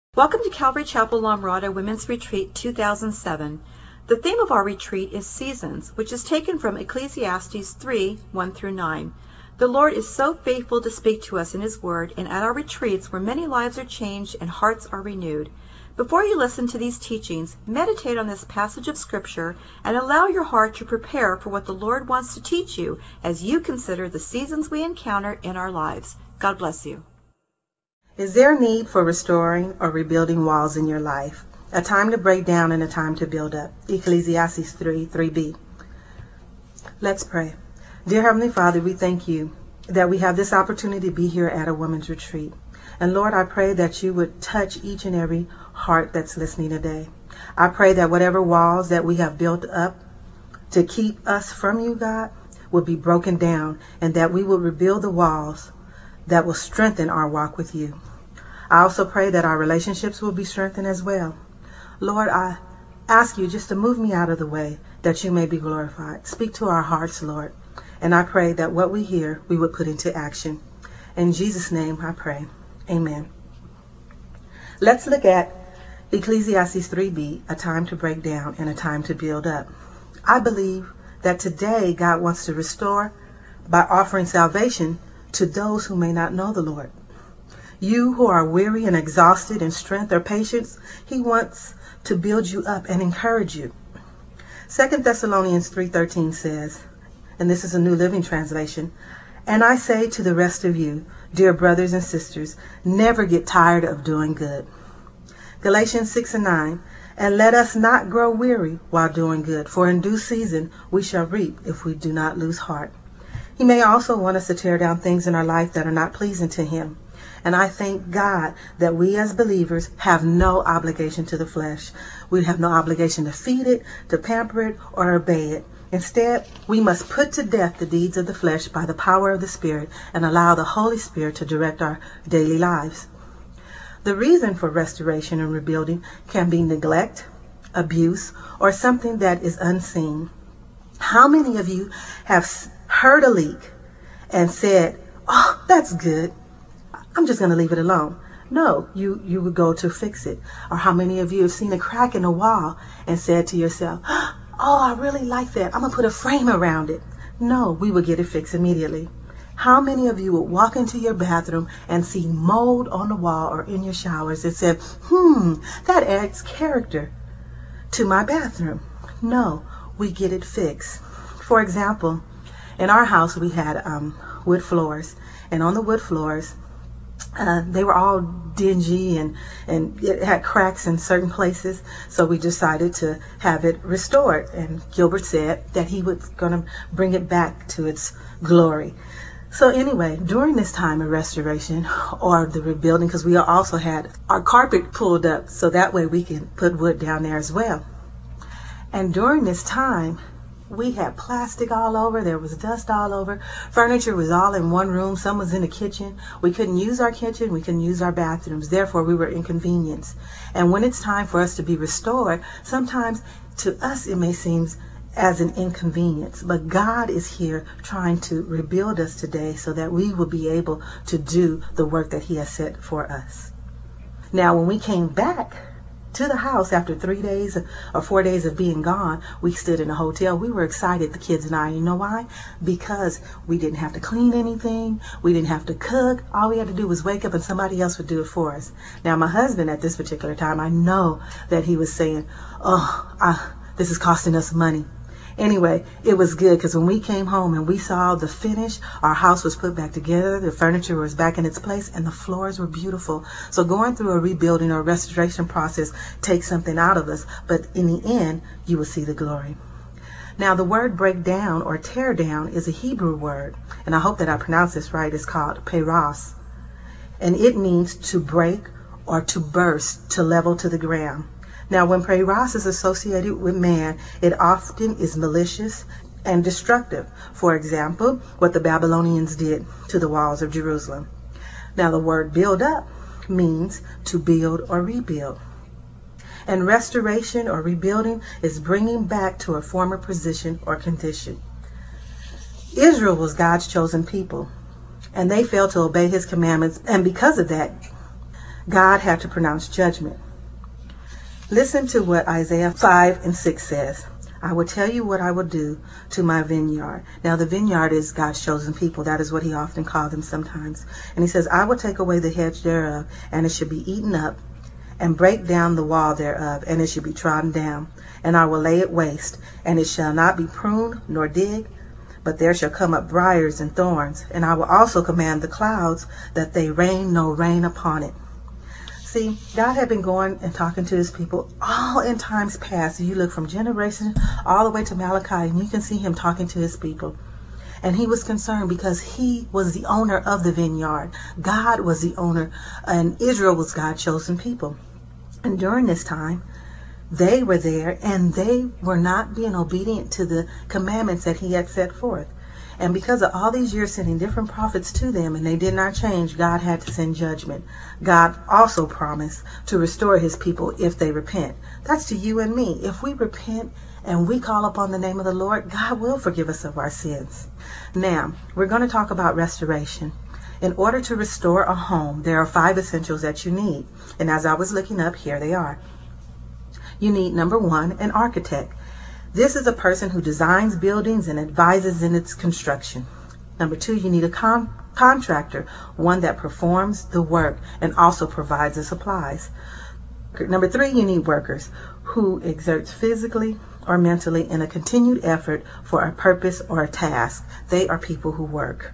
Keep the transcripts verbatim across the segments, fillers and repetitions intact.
Welcome to Calvary Chapel La Mirada Women's Retreat two thousand seven. The theme of our retreat is Seasons, which is taken from Ecclesiastes three, one through nine. The Lord is so faithful to speak to us in His Word and at our retreats where many lives are changed and hearts are renewed. Before you listen to these teachings, meditate on this passage of Scripture and allow your heart to prepare for what the Lord wants to teach you as you consider the seasons we encounter in our lives. God bless you. Is there a need for restoring or rebuilding walls in your life? A time to break down and a time to build up. Ecclesiastes three, three b. Let's pray. Dear Heavenly Father, we thank you that we have this opportunity to be here at a women's retreat. And Lord, I pray that you would touch each and every heart that's listening today. I pray that whatever walls that we have built up to keep us from you, God, will be broken down and that we will rebuild the walls that will strengthen our walk with you. I also pray that our relationships will be strengthened as well. Lord, I ask you just to move me out of the way that you may be glorified. Speak to our hearts, Lord. And I pray that what we hear, we would put into action. In Jesus' name I pray. Amen. Let's look at Ecclesiastes three b, a time to break down and a time to build up. I believe that today God wants to restore by offering salvation to those who may not know the Lord. You who are weary and exhausted in strength or patience, He wants to build you up and encourage you. Second Thessalonians three thirteen says, and this is a New Living Translation, "And I say to the rest of you, dear brothers and sisters, never get tired of doing good." Galatians six and nine, "And let us not grow weary while doing good, for in due season we shall reap if we do not lose heart." He may also want us to tear down things in our life that are not pleasing to Him. And I thank God that we as believers have no obligation to the flesh. We have no obligation to feed it, to pamper it, or obey it. Instead, we must put to death the deeds of the flesh by the power of the Spirit and allow the Holy Spirit to direct our daily lives. The reason for restoration and rebuilding can be neglect, abuse, or something that is unseen. How many of you have heard a leak and said, "Oh, that's good. I'm just going to leave it alone"? No, you, you would go to fix it. Or how many of you have seen a crack in a wall and said to yourself, "Oh, I really like that. I'm going to put a frame around it"? No, we would get it fixed immediately. How many of you would walk into your bathroom and see mold on the wall or in your showers and said, hmm, that adds character to my bathroom"? No, we get it fixed. For example, in our house we had um, wood floors, and on the wood floors, Uh, they were all dingy and, and it had cracks in certain places. So we decided to have it restored. And Gilbert said that he was going to bring it back to its glory. So anyway, during this time of restoration or the rebuilding, because we also had our carpet pulled up so that way we can put wood down there as well. And during this time, we had plastic all over. There was dust all over. Furniture was all in one room. Some was in the kitchen. We couldn't use our kitchen. We couldn't use our bathrooms. Therefore, we were inconvenienced. And when it's time for us to be restored, sometimes to us it may seem as an inconvenience. But God is here trying to rebuild us today so that we will be able to do the work that He has set for us. Now, when we came back to the house after three days or four days of being gone, we stood in a hotel. We were excited, the kids and I. You know why? Because we didn't have to clean anything. We didn't have to cook. All we had to do was wake up and somebody else would do it for us. Now, my husband at this particular time, I know that he was saying, oh, uh, this is costing us money. Anyway, it was good because when we came home and we saw the finish, our house was put back together, the furniture was back in its place, and the floors were beautiful. So going through a rebuilding or restoration process takes something out of us, but in the end, you will see the glory. Now, the word break down or tear down is a Hebrew word, and I hope that I pronounce this right. It's called peras, and it means to break or to burst, to level to the ground. Now, when peras is associated with man, it often is malicious and destructive. For example, what the Babylonians did to the walls of Jerusalem. Now, the word build up means to build or rebuild. And restoration or rebuilding is bringing back to a former position or condition. Israel was God's chosen people, and they failed to obey His commandments, and because of that, God had to pronounce judgment. Listen to what Isaiah five and six says. I will tell you what I will do to my vineyard. Now the vineyard is God's chosen people. That is what he often called them sometimes. And he says, I will take away the hedge thereof, and it shall be eaten up, and break down the wall thereof, and it shall be trodden down. And I will lay it waste, and it shall not be pruned nor digged, but there shall come up briars and thorns. And I will also command the clouds that they rain no rain upon it. See, God had been going and talking to his people all in times past. You look from generation all the way to Malachi, and you can see him talking to his people. And he was concerned because he was the owner of the vineyard. God was the owner, and Israel was God's chosen people. And during this time, they were there, and they were not being obedient to the commandments that he had set forth. And because of all these years sending different prophets to them, and they did not change, God had to send judgment. God also promised to restore his people if they repent. That's to you and me. If we repent and we call upon the name of the Lord, God will forgive us of our sins. Now, we're going to talk about restoration. In order to restore a home, there are five essentials that you need. And as I was looking up, here they are. You need, number one, an architect. This is a person who designs buildings and advises in its construction. Number two, you need a con- contractor, one that performs the work and also provides the supplies. Number three, you need workers who exerts physically or mentally in a continued effort for a purpose or a task. They are people who work.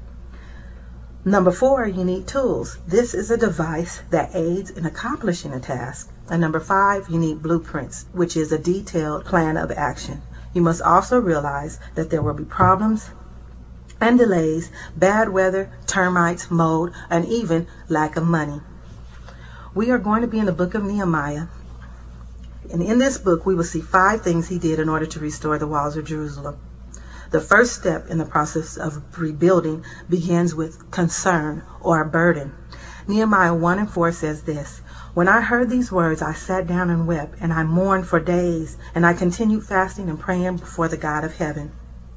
Number four, you need tools. This is a device that aids in accomplishing a task. And number five, you need blueprints, which is a detailed plan of action. You must also realize that there will be problems and delays, bad weather, termites, mold, and even lack of money. We are going to be in the book of Nehemiah. And in this book, we will see five things he did in order to restore the walls of Jerusalem. The first step in the process of rebuilding begins with concern or a burden. Nehemiah one and four says this, When I heard these words, I sat down and wept, and I mourned for days, and I continued fasting and praying before the God of heaven.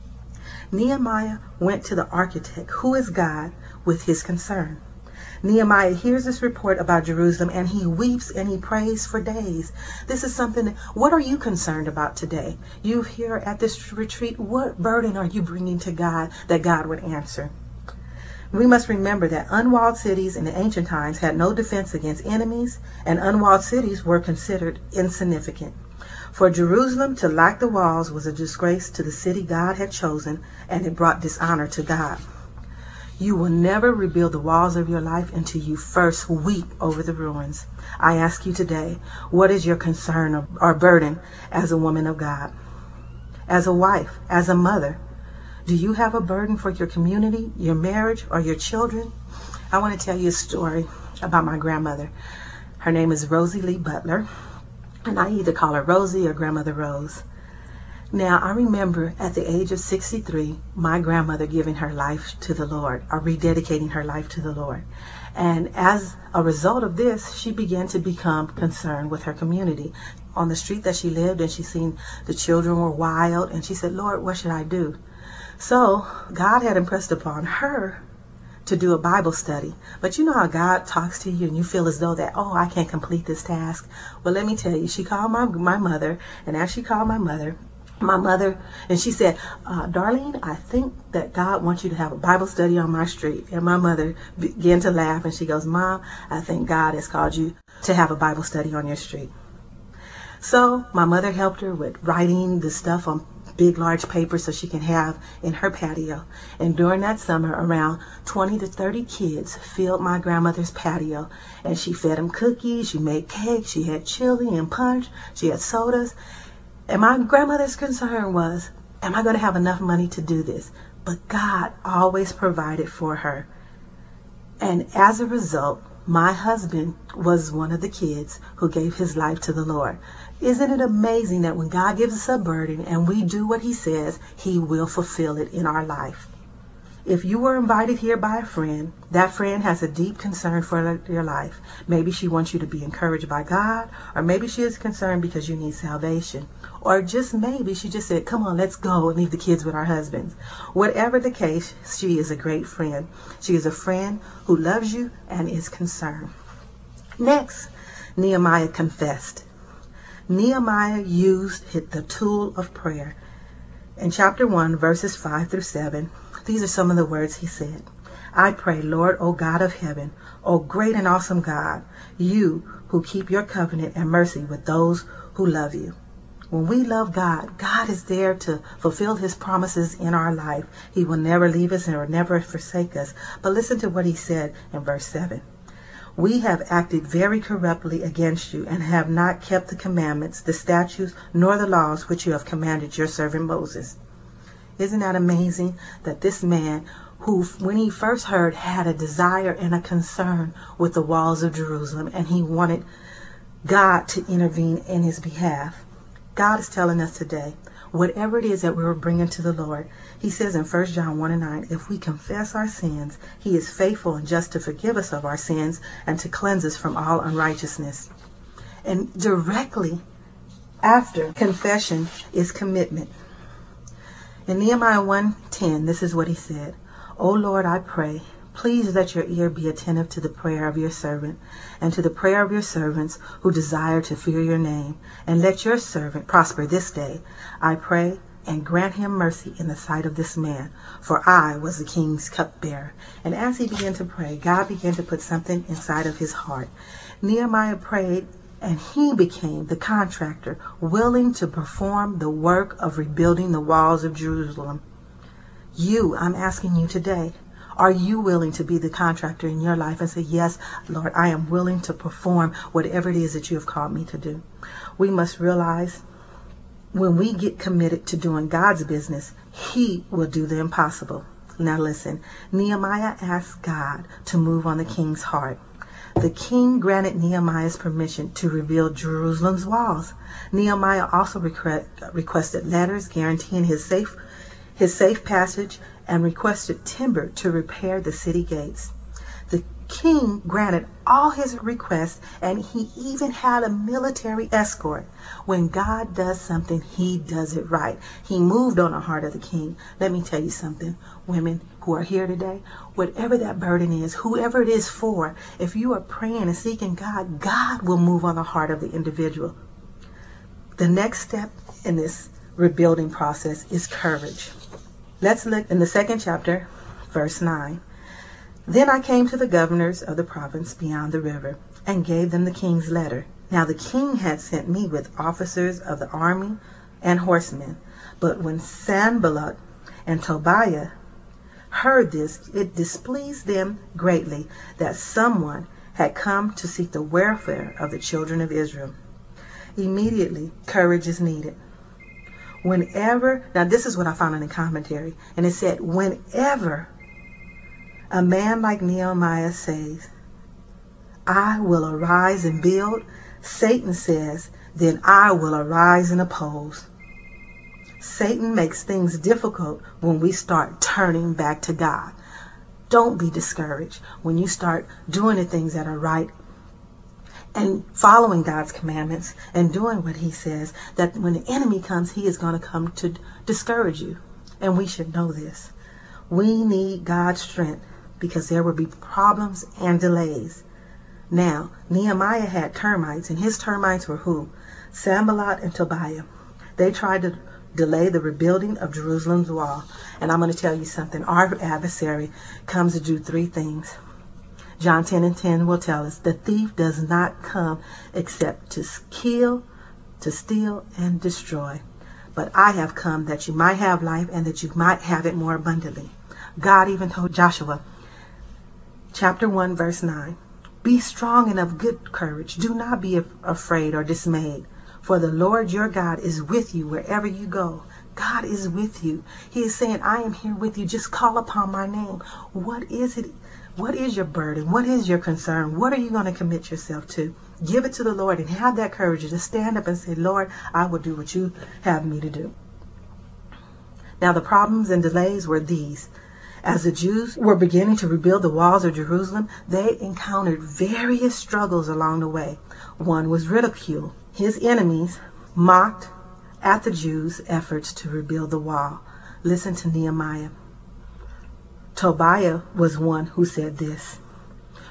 Nehemiah went to the architect, who is God, with his concern. Nehemiah hears this report about Jerusalem, and he weeps and he prays for days. This is something that, what are you concerned about today? You here at this retreat, what burden are you bringing to God that God would answer? We must remember that unwalled cities in the ancient times had no defense against enemies, and unwalled cities were considered insignificant. For Jerusalem to lack the walls was a disgrace to the city God had chosen, and it brought dishonor to God. You will never rebuild the walls of your life until you first weep over the ruins. I ask you today, what is your concern or burden as a woman of God? As a wife, as a mother? Do you have a burden for your community, your marriage, or your children? I want to tell you a story about my grandmother. Her name is Rosie Lee Butler, and I either call her Rosie or Grandmother Rose. Now, I remember at the age of sixty-three, my grandmother giving her life to the Lord, or rededicating her life to the Lord. And as a result of this, she began to become concerned with her community. On the street that she lived, and she seen the children were wild, and she said, Lord, what should I do? So God had impressed upon her to do a Bible study. But you know how God talks to you and you feel as though that, oh, I can't complete this task. Well, let me tell you, she called my, my mother, and as she called my mother, my mother, and she said, uh, Darlene, I think that God wants you to have a Bible study on my street. And my mother began to laugh, and she goes, Mom, I think God has called you to have a Bible study on your street. So my mother helped her with writing the stuff on big, large paper so she can have in her patio. And during that summer, around twenty to thirty kids filled my grandmother's patio. And she fed them cookies, she made cakes, she had chili and punch, she had sodas. And my grandmother's concern was, am I going to have enough money to do this? But God always provided for her. And as a result, my husband was one of the kids who gave his life to the Lord. Isn't it amazing that when God gives us a burden and we do what he says, he will fulfill it in our life? If you were invited here by a friend, that friend has a deep concern for your life. Maybe she wants you to be encouraged by God, or maybe she is concerned because you need salvation. Or just maybe she just said, come on, let's go and leave the kids with our husbands. Whatever the case, she is a great friend. She is a friend who loves you and is concerned. Next, Nehemiah confessed. Nehemiah used the tool of prayer. In chapter one, verses five through seven, these are some of the words he said. I pray, Lord, O God of heaven, O great and awesome God, you who keep your covenant and mercy with those who love you. When we love God, God is there to fulfill his promises in our life. He will never leave us and will never forsake us. But listen to what he said in verse seven. We have acted very corruptly against you and have not kept the commandments, the statutes, nor the laws which you have commanded your servant Moses. Isn't that amazing that this man who, when he first heard, had a desire and a concern with the walls of Jerusalem, and he wanted God to intervene in his behalf. God is telling us today, whatever it is that we're bringing to the Lord, he says in First John one and nine, if we confess our sins, he is faithful and just to forgive us of our sins and to cleanse us from all unrighteousness. And directly after confession is commitment. In Nehemiah one ten, this is what he said. O Lord, I pray, please let your ear be attentive to the prayer of your servant and to the prayer of your servants who desire to fear your name. And let your servant prosper this day, I pray, and grant him mercy in the sight of this man, for I was the king's cupbearer. And as he began to pray, God began to put something inside of his heart. Nehemiah prayed, and he became the contractor willing to perform the work of rebuilding the walls of Jerusalem. You, I'm asking you today, are you willing to be the contractor in your life and say, yes, Lord, I am willing to perform whatever it is that you have called me to do? We must realize when we get committed to doing God's business, he will do the impossible. Now listen, Nehemiah asked God to move on the king's heart. The king granted Nehemiah's permission to rebuild Jerusalem's walls. Nehemiah also request, requested letters guaranteeing his safe his safe passage and requested timber to repair the city gates. The king granted all his requests, and he even had a military escort. When God does something, he does it right. He moved on the heart of the king. Let me tell you something, women who are here today, whatever that burden is, whoever it is for, if you are praying and seeking God, God will move on the heart of the individual. The next step in this rebuilding process is courage. Let's look in the second chapter, verse nine. Then I came to the governors of the province beyond the river and gave them the king's letter. Now the king had sent me with officers of the army and horsemen. But when Sanballat and Tobiah heard this, it displeased them greatly that someone had come to seek the welfare of the children of Israel. Immediately, courage is needed. Whenever, now this is what I found in the commentary, and it said, whenever a man like Nehemiah says, I will arise and build, Satan says, then I will arise and oppose. Satan makes things difficult when we start turning back to God. Don't be discouraged when you start doing the things that are right and following God's commandments and doing what he says, that when the enemy comes, he is going to come to discourage you. And we should know this. We need God's strength because there will be problems and delays. Now, Nehemiah had termites, and his termites were who? Sanballat and Tobiah. They tried to delay the rebuilding of Jerusalem's wall. And I'm going to tell you something. Our adversary comes to do three things. John ten and ten will tell us, the thief does not come except to kill, to steal, and destroy. But I have come that you might have life and that you might have it more abundantly. God even told Joshua, chapter one, verse nine, be strong and of good courage. Do not be afraid or dismayed, for the Lord your God is with you wherever you go. God is with you. He is saying, I am here with you. Just call upon my name. What is it? What is your burden? What is your concern? What are you going to commit yourself to? Give it to the Lord and have that courage to stand up and say, Lord, I will do what you have me to do. Now the problems and delays were these. As the Jews were beginning to rebuild the walls of Jerusalem, they encountered various struggles along the way. One was ridicule. His enemies mocked at the Jews' efforts to rebuild the wall. Listen to Nehemiah. Tobiah was one who said this.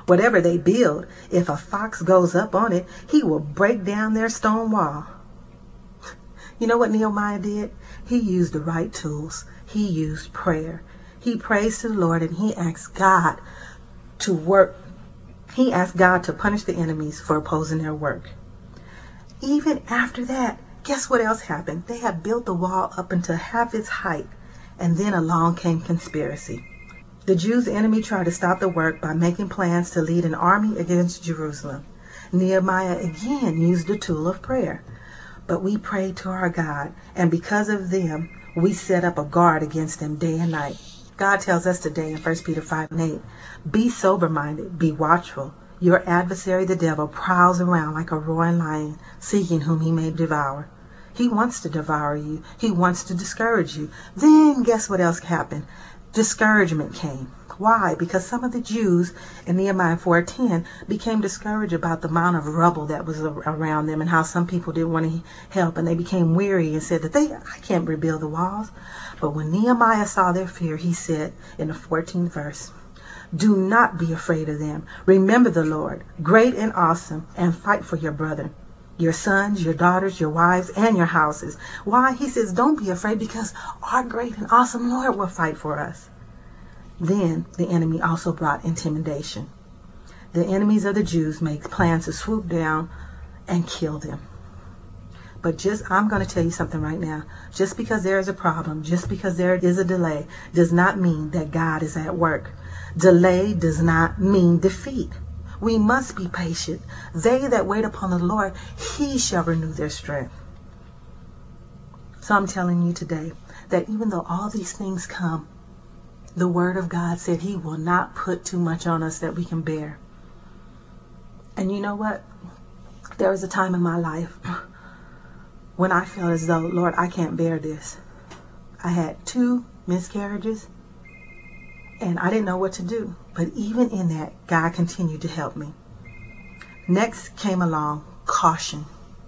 Whatever they build, if a fox goes up on it, he will break down their stone wall. You know what Nehemiah did? He used the right tools. He used prayer. He prays to the Lord and he asked God to work. He asked God to punish the enemies for opposing their work. Even after that, guess what else happened? They had built the wall up into half its height, and then along came conspiracy. The Jews' enemy tried to stop the work by making plans to lead an army against Jerusalem. Nehemiah again used the tool of prayer. But we prayed to our God, and because of them, we set up a guard against them day and night. God tells us today in First Peter five and eight, be sober-minded, be watchful. Your adversary, the devil, prowls around like a roaring lion, seeking whom he may devour. He wants to devour you. He wants to discourage you. Then guess what else happened? Discouragement came. Why? Because some of the Jews in Nehemiah four ten became discouraged about the amount of rubble that was around them and how some people didn't want to help, and they became weary and said that they, I can't rebuild the walls. But when Nehemiah saw their fear, he said in the fourteenth verse, do not be afraid of them. Remember the Lord, great and awesome, and fight for your brother, your sons, your daughters, your wives, and your houses. Why? He says, don't be afraid, because our great and awesome Lord will fight for us. Then the enemy also brought intimidation. The enemies of the Jews made plans to swoop down and kill them. But just, I'm going to tell you something right now. Just because there is a problem, just because there is a delay, does not mean that God is at work. Delay does not mean defeat. We must be patient. They that wait upon the Lord, he shall renew their strength. So I'm telling you today that even though all these things come, the Word of God said he will not put too much on us that we can bear. And you know what? There was a time in my life when I felt as though, Lord, I can't bear this. I had two miscarriages, and I didn't know what to do. But even in that, God continued to help me. Next came along caution.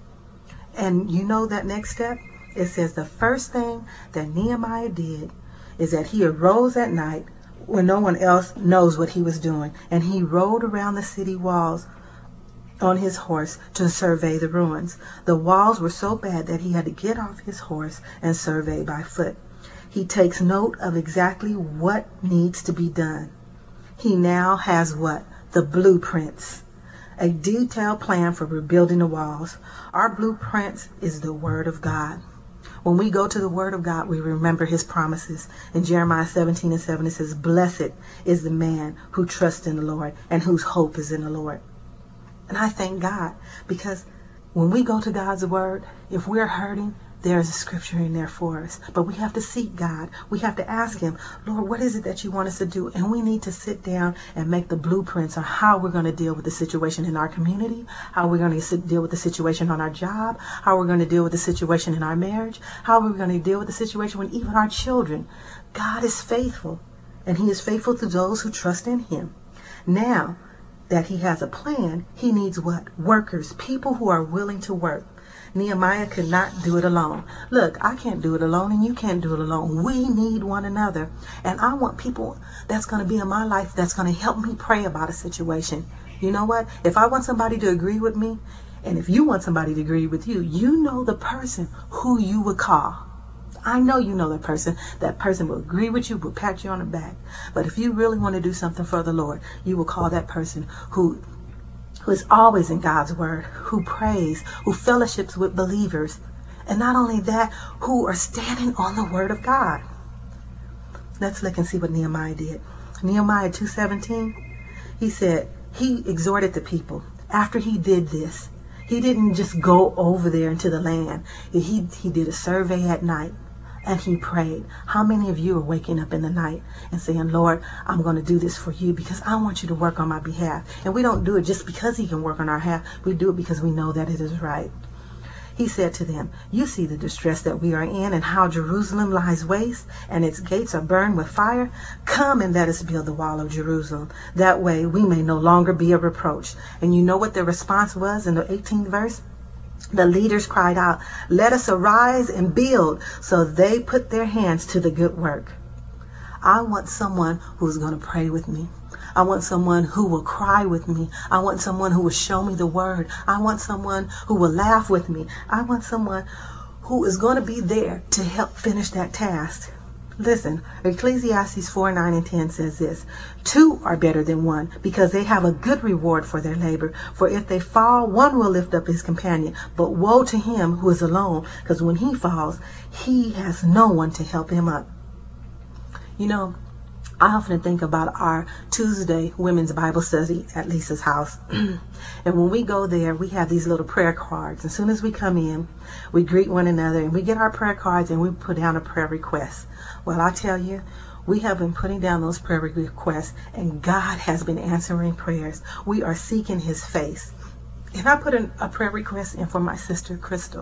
And you know that next step? It says the first thing that Nehemiah did is that he arose at night when no one else knows what he was doing, and he rode around the city walls on his horse to survey the ruins. The walls were so bad that he had to get off his horse and survey by foot. He takes note of exactly what needs to be done. He now has what? The blueprints. A detailed plan for rebuilding the walls. Our blueprints is the Word of God. When we go to the Word of God, we remember his promises. In Jeremiah seventeen and seven, it says, blessed is the man who trusts in the Lord and whose hope is in the Lord. And I thank God, because when we go to God's Word, if we're hurting, there's a scripture in there for us. But we have to seek God. We have to ask him, Lord, what is it that you want us to do? And we need to sit down and make the blueprints on how we're going to deal with the situation in our community, how we're going to deal with the situation on our job, how we're going to deal with the situation in our marriage, how we're going to deal with the situation with even our children. God is faithful, and he is faithful to those who trust in him. Now that he has a plan, he needs what? Workers, people who are willing to work. Nehemiah could not do it alone. Look, I can't do it alone, and you can't do it alone. We need one another. And I want people that's going to be in my life that's going to help me pray about a situation. You know what? If I want somebody to agree with me, and if you want somebody to agree with you, you know the person who you would call. I know you know that person. That person will agree with you, will pat you on the back. But if you really want to do something for the Lord, you will call that person who who is always in God's Word, who prays, who fellowships with believers, and not only that, who are standing on the Word of God. Let's look and see what Nehemiah did. Nehemiah two seventeen, he said, he exhorted the people. After he did this, he didn't just go over there into the land. He, he did a survey at night, and he prayed. How many of you are waking up in the night and saying, Lord, I'm going to do this for you because I want you to work on my behalf? And we don't do it just because he can work on our behalf. We do it because we know that it is right. He said to them, you see the distress that we are in, and how Jerusalem lies waste and its gates are burned with fire. Come and let us build the wall of Jerusalem. That way we may no longer be a reproach. And you know what the response was in the eighteenth verse? The leaders cried out, let us arise and build. So they put their hands to the good work. I want someone who's going to pray with me. I want someone who will cry with me. I want someone who will show me the word. I want someone who will laugh with me. I want someone who is going to be there to help finish that task. Listen, Ecclesiastes four, nine, and ten says this: two are better than one, because they have a good reward for their labor. For if they fall, one will lift up his companion. But woe to him who is alone, because when he falls, he has no one to help him up. You know, I often think about our Tuesday women's Bible study at Lisa's house. And when we go there, we have these little prayer cards. As soon as we come in, we greet one another and we get our prayer cards and we put down a prayer request. Well, I tell you, we have been putting down those prayer requests, and God has been answering prayers. We are seeking his face. And I put in a prayer request in for my sister, Crystal.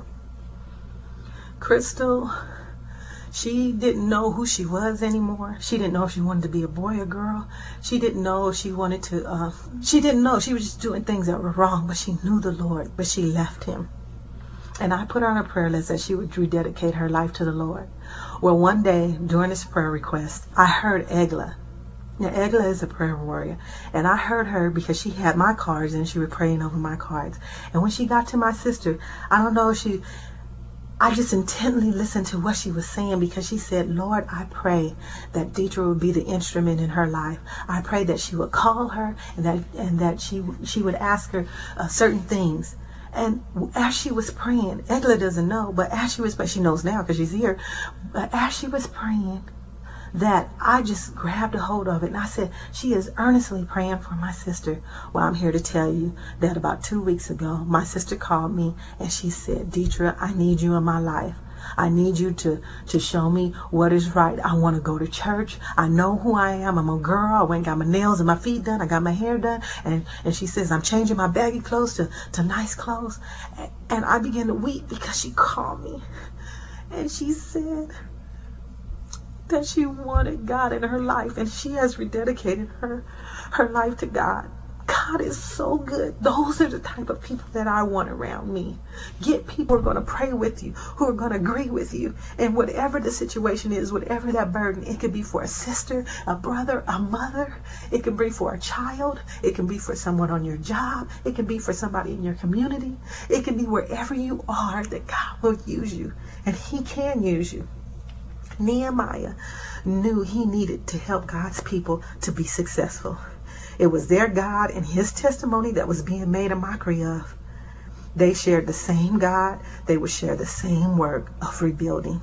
Crystal, she didn't know who she was anymore. She didn't know if she wanted to be a boy or girl. She didn't know if she wanted to, uh, she didn't know. She was just doing things that were wrong, but she knew the Lord, but she left him. And I put on a prayer list that she would rededicate her life to the Lord. Well, one day during this prayer request, I heard Egla. Now, Egla is a prayer warrior. And I heard her because she had my cards and she was praying over my cards. And when she got to my sister, I don't know if she, I just intently listened to what she was saying, because she said, Lord, I pray that Deidre would be the instrument in her life. I pray that she would call her and that, and that she, she would ask her uh, certain things. And as she was praying, Egla doesn't know, but as she was, but she knows now because she's here. But as she was praying, that I just grabbed a hold of it, and I said, she is earnestly praying for my sister. Well, I'm here to tell you that about two weeks ago, my sister called me and she said, Deidre, I need you in my life. I need you to, to show me what is right. I want to go to church. I know who I am. I'm a girl. I went and got my nails and my feet done. I got my hair done. And, and she says, I'm changing my baggy clothes to, to nice clothes. And, and I began to weep because she called me. And she said that she wanted God in her life. And she has rededicated her, her life to God. God is so good. Those are the type of people that I want around me. Get people who are going to pray with you, who are going to agree with you. And whatever the situation is, whatever that burden, it could be for a sister, a brother, a mother. It can be for a child. It can be for someone on your job. It can be for somebody in your community. It can be wherever you are that God will use you. And he can use you. Nehemiah knew he needed to help God's people to be successful. It was their God and his testimony that was being made a mockery of. They shared the same God. They would share the same work of rebuilding.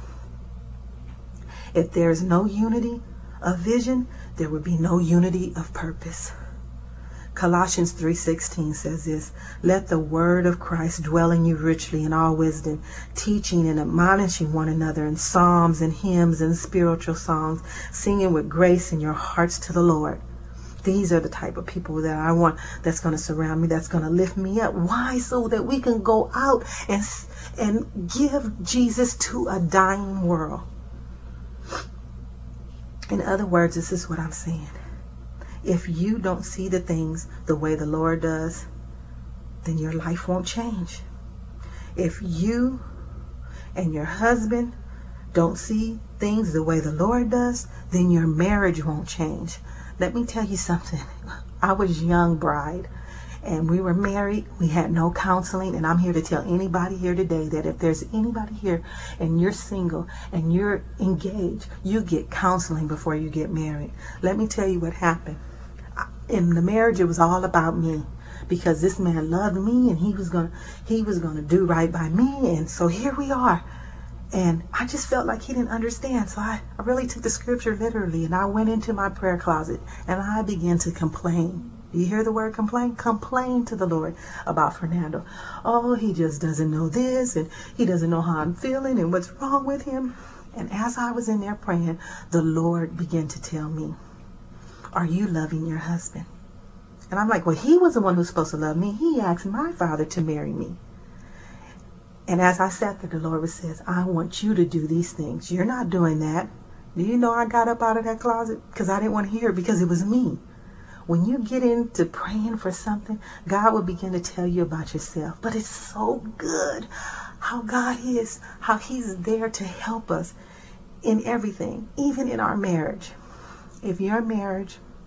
If there is no unity of vision, there would be no unity of purpose. Colossians three sixteen says this: let the word of Christ dwell in you richly in all wisdom, teaching and admonishing one another in psalms and hymns and spiritual songs, singing with grace in your hearts to the Lord. These are the type of people that I want, that's going to surround me, that's going to lift me up. Why? So that we can go out and, and give Jesus to a dying world. In other words, this is what I'm saying. If you don't see the things the way the Lord does, then your life won't change. If you and your husband don't see things the way the Lord does, then your marriage won't change. Let me tell you something. I was a young bride and we were married. We had no counseling. And I'm here to tell anybody here today that if there's anybody here and you're single and you're engaged, you get counseling before you get married. Let me tell you what happened. In the marriage, it was all about me, because this man loved me and he was going to, he was going to do right by me. And so here we are. And I just felt like he didn't understand. So I, I really took the scripture literally, and I went into my prayer closet and I began to complain. Do you hear the word complain? Complain to the Lord about Fernando. Oh, he just doesn't know this, and he doesn't know how I'm feeling and what's wrong with him. And as I was in there praying, the Lord began to tell me, are you loving your husband? And I'm like, well, he was the one who's supposed to love me. He asked my father to marry me. And as I sat there, the Lord says, I want you to do these things. You're not doing that. Do you know I got up out of that closet? Because I didn't want to hear it, because it was me. When you get into praying for something, God will begin to tell you about yourself. But it's so good how God is, how he's there to help us in everything, even in our marriage. If your marriage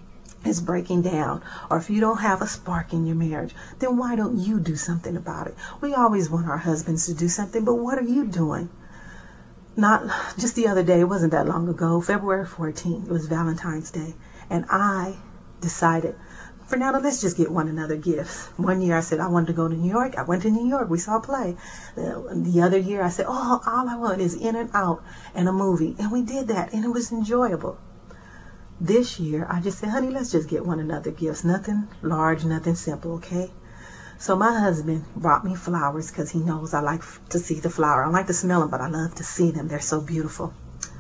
is breaking down, or if you don't have a spark in your marriage, then why don't you do something about it? We always want our husbands to do something, but what are you doing? Not just the other day, it wasn't that long ago, February fourteenth, it was Valentine's Day, and I decided, Fernanda, let's just get one another gifts. One year I said I wanted to go to New York. I went to New York. We saw a play. The other year I said, oh, all I want is In and Out and a movie. And we did that, and it was enjoyable. This year I just said, honey, let's just get one another gifts. Nothing large, nothing simple, okay? So my husband brought me flowers because he knows I like to see the flower. I like to smell them, but I love to see them. They're so beautiful.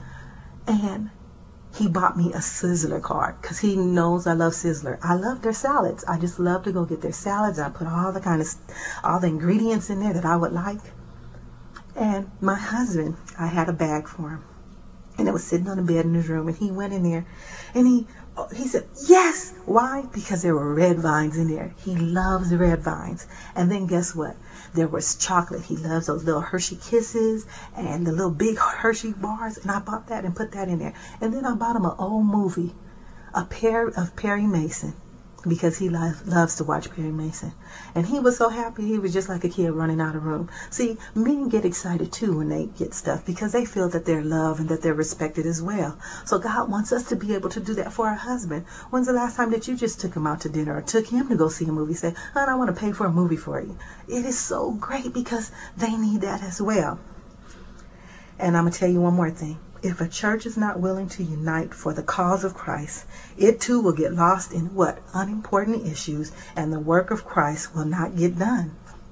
And he bought me a Sizzler card because he knows I love Sizzler. I love their salads. I just love to go get their salads. I put all the kind of, all the ingredients in there that I would like. And my husband, I had a bag for him. And it was sitting on the bed in his room. And he went in there and he he said, yes. Why? Because there were red vines in there. He loves the red vines. And then guess what? There was chocolate. He loves those little Hershey Kisses and the little big Hershey bars. And I bought that and put that in there. And then I bought him an old movie, a pair of Perry Mason, because he loves, loves to watch Perry Mason. And he was so happy. He was just like a kid running out of room. See, men get excited too when they get stuff because they feel that they're loved and that they're respected as well. So God wants us to be able to do that for our husband. When's the last time that you just took him out to dinner or took him to go see a movie? Say, hon, I want to pay for a movie for you. It is so great because they need that as well. And I'm going to tell you one more thing. If a church is not willing to unite for the cause of Christ, it too will get lost in what? Unimportant issues, and the work of Christ will not get done.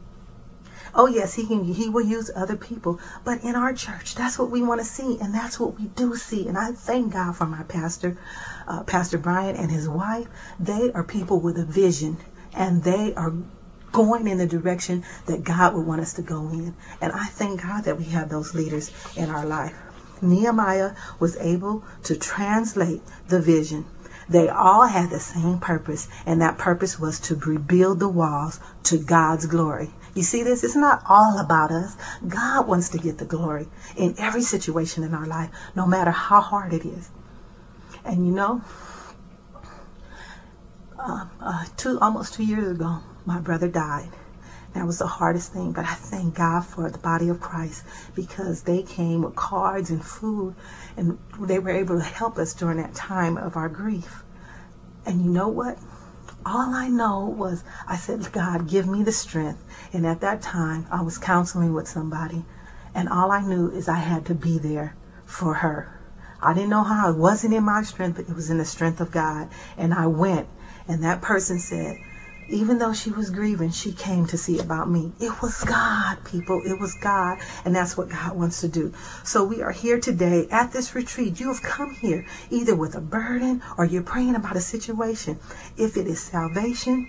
Oh yes, he can. He will use other people, but in our church, that's what we want to see, and that's what we do see. And I thank God for my pastor, uh, Pastor Brian and his wife. They are people with a vision, and they are going in the direction that God would want us to go in. And I thank God that we have those leaders in our life. Nehemiah was able to translate the vision. They all had the same purpose, and that purpose was to rebuild the walls to God's glory. You see this? It's not all about us. God wants to get the glory in every situation in our life, no matter how hard it is. And you know, uh, uh, two almost two years ago, my brother died. That was the hardest thing, but I thank God for the body of Christ because they came with cards and food, and they were able to help us during that time of our grief. And you know what? All I know was I said, God, give me the strength. And at that time, I was counseling with somebody, and all I knew is I had to be there for her. I didn't know how. It wasn't in my strength, but it was in the strength of God. And I went, and that person said, even though she was grieving, she came to see about me. It was God, people. It was God. And that's what God wants to do. So we are here today at this retreat. You have come here either with a burden or you're praying about a situation. If it is salvation,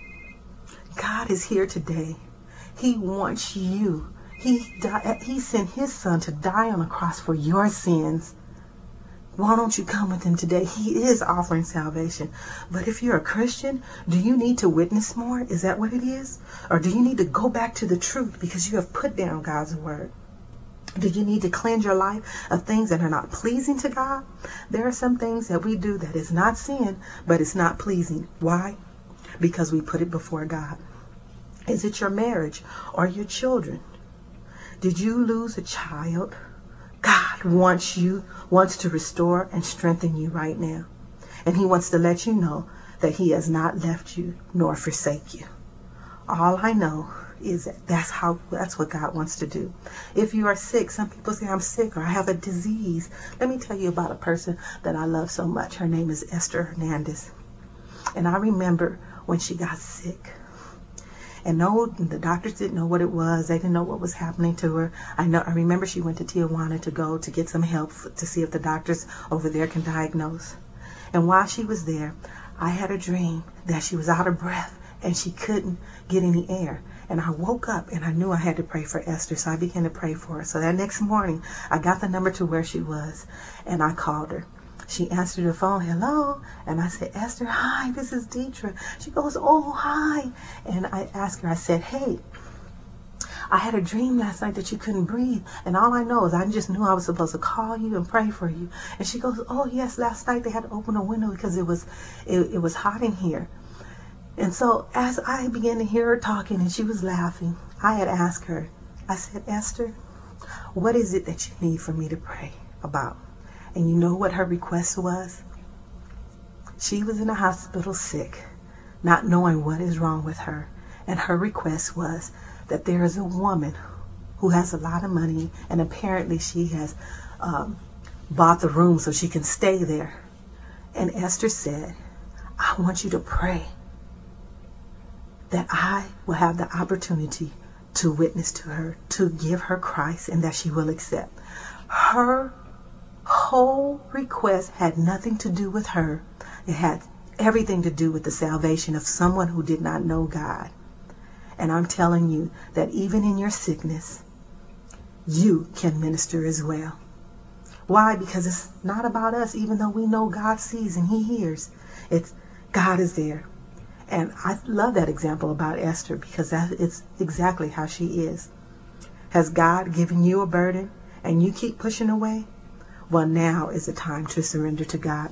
God is here today. He wants you. He, died, he sent his son to die on the cross for your sins. Why don't you come with him today? He is offering salvation. But if you're a Christian, do you need to witness more? Is that what it is? Or do you need to go back to the truth because you have put down God's word? Do you need to cleanse your life of things that are not pleasing to God? There are some things that we do that is not sin, but it's not pleasing. Why? Because we put it before God. Is it your marriage or your children? Did you lose a child? God wants you, wants to restore and strengthen you right now. And he wants to let you know that he has not left you nor forsake you. All I know is that that's how, that's what God wants to do. If you are sick, some people say I'm sick or I have a disease. Let me tell you about a person that I love so much. Her name is Esther Hernandez. And I remember when she got sick. And no, the doctors didn't know what it was. They didn't know what was happening to her. I know. I remember she went to Tijuana to go to get some help to see if the doctors over there can diagnose. And while she was there, I had a dream that she was out of breath and she couldn't get any air. And I woke up and I knew I had to pray for Esther. So I began to pray for her. So that next morning, I got the number to where she was and I called her. She answered the phone, hello, and I said, Esther, hi, this is Deetra. She goes, oh, hi. And I asked her, I said, hey, I had a dream last night that you couldn't breathe. And all I know is I just knew I was supposed to call you and pray for you. And she goes, oh, yes, last night they had to open a window because it was, it, it was hot in here. And so as I began to hear her talking and she was laughing, I had asked her, I said, Esther, what is it that you need for me to pray about? And you know what her request was? She was in the hospital sick, not knowing what is wrong with her. And her request was that there is a woman who has a lot of money, and apparently she has um, bought the room so she can stay there. And Esther said, I want you to pray that I will have the opportunity to witness to her, to give her Christ, and that she will accept. Her whole request had nothing to do with her. It had everything to do with the salvation of someone who did not know God. And I'm telling you that even in your sickness, you can minister as well. Why? Because it's not about us, even though we know God sees and He hears. It's God is there. And I love that example about Esther, because that it's exactly how she is. Has God given you a burden and you keep pushing away? Well, now is the time to surrender to God.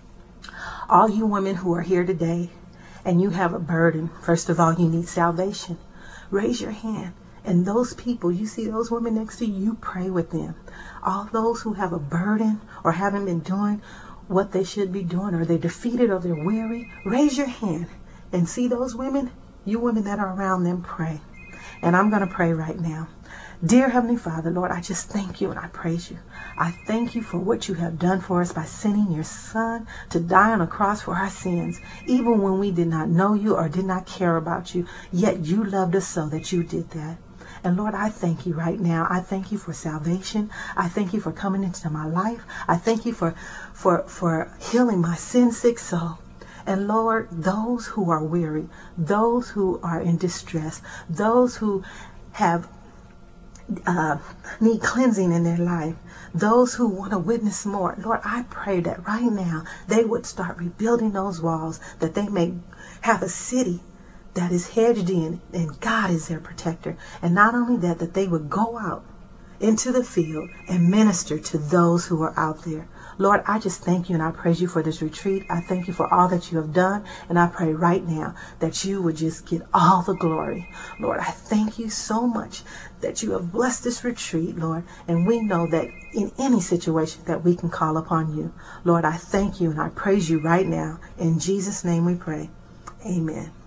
All you women who are here today and you have a burden, first of all, you need salvation. Raise your hand. And those people, you see those women next to you, you pray with them. All those who have a burden or haven't been doing what they should be doing, or they're defeated or they're weary, raise your hand and see those women, you women that are around them, pray. And I'm going to pray right now. Dear Heavenly Father, Lord, I just thank you and I praise you. I thank you for what you have done for us by sending your Son to die on a cross for our sins, even when we did not know you or did not care about you, yet you loved us so that you did that. And Lord, I thank you right now. I thank you for salvation. I thank you for coming into my life. I thank you for, for, for healing my sin-sick soul. And Lord, those who are weary, those who are in distress, those who have uh, need cleansing in their life, those who want to witness more, Lord, I pray that right now they would start rebuilding those walls, that they may have a city that is hedged in and God is their protector. And not only that, that they would go out into the field and minister to those who are out there. Lord, I just thank you and I praise you for this retreat. I thank you for all that you have done. And I pray right now that you would just get all the glory. Lord, I thank you so much that you have blessed this retreat, Lord. And we know that in any situation that we can call upon you. Lord, I thank you and I praise you right now. In Jesus' name we pray. Amen.